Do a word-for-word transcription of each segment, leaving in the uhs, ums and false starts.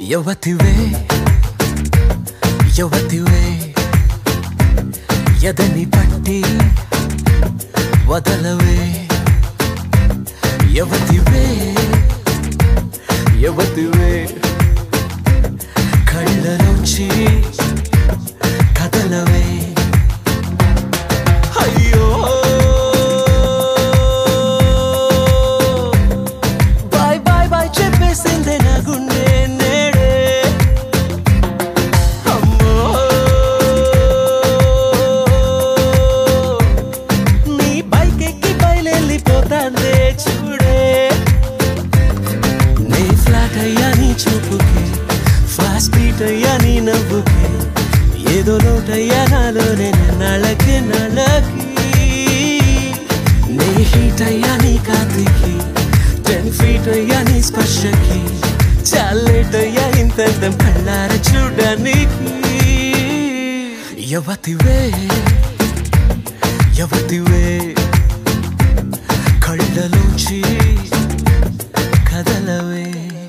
యువతివే యువతివే ఎదని పట్టి వదలవే యువతివే యువతివే కళ్ళలోంచి కదలవే అయ్యో bye bye bye చెప్పేసిందే నా గుండె నేడే అమ్మో నీ బైక్ ఎక్కి బయలుపోతాందే చూడే నీ ఫ్లాట్ అయ్యా నీ చూపుకి ఫాస్ట్ బీట్ అయ్యా నీ నవ్వుకి ఏదో లోటయ్యా నాలోనే నళ్ళకి నళ్ళకి నీ హీట్ అయ్యా నీ కాంతికి టెన్ ఫీట్ అయ్యా నీ స్పర్శకి చాలేట్ అయ్యా ఇంతదం కళ్ళార చూడడానికి యువతివే యువతివే కళ్ళలోంచి కదలవే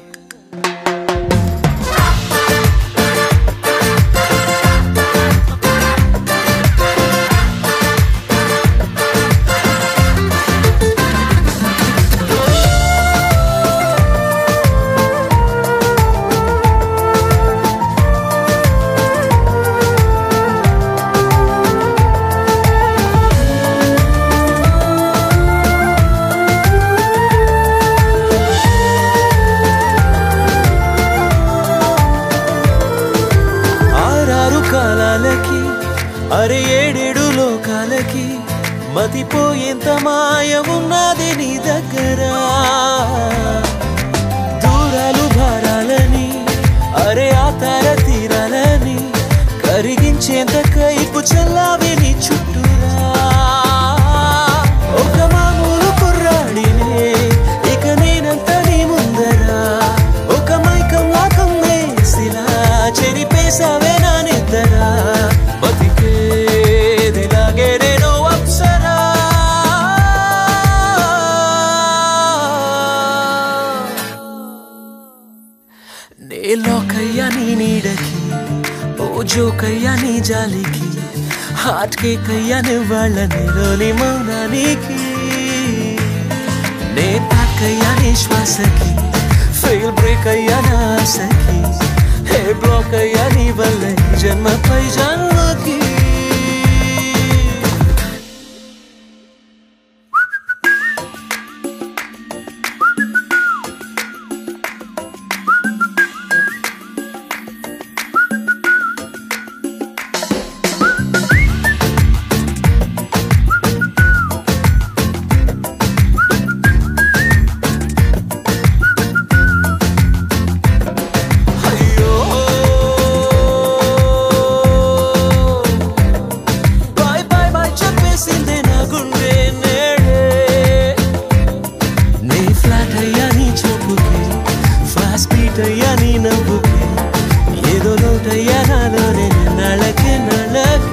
కాలాలకి అరే ఏడేడు లోకాలకి మతిపోయేంత మాయ ఉన్నది నీ దగ్గర దూరాలు భారాలని అరే ఆతార తీరాలని కరిగించేంత కైపు చల్లావి నీ చుట్టూరా ఒక మామూలు కుర్రాడినే ఇక నేనంత నీ ముందరా ఒక మైకం లాకం వేసిలా చెరిపేసావే బతికేది లాగే నేను అప్సరా నే లోకయ్యా నీ నీడకి ఓ జోకయ్యా నీ జాలికి హార్ట్ కేక్ అయ్యా నువ్వాళ్ళ నీలోని మౌనానికి నే తాకయ్యా నీ శ్వాసకి ఫెయిల్ బ్రేక్ అయ్యా నా ఆశకి హే బ్లాక్ అయ్యా నీ వల్ల జన్మపై జన్మకి అయ్యా నీ నవ్వుకి ఏదో లోటయ్యా నాలోనే నళ్ళకి నళ్ళకి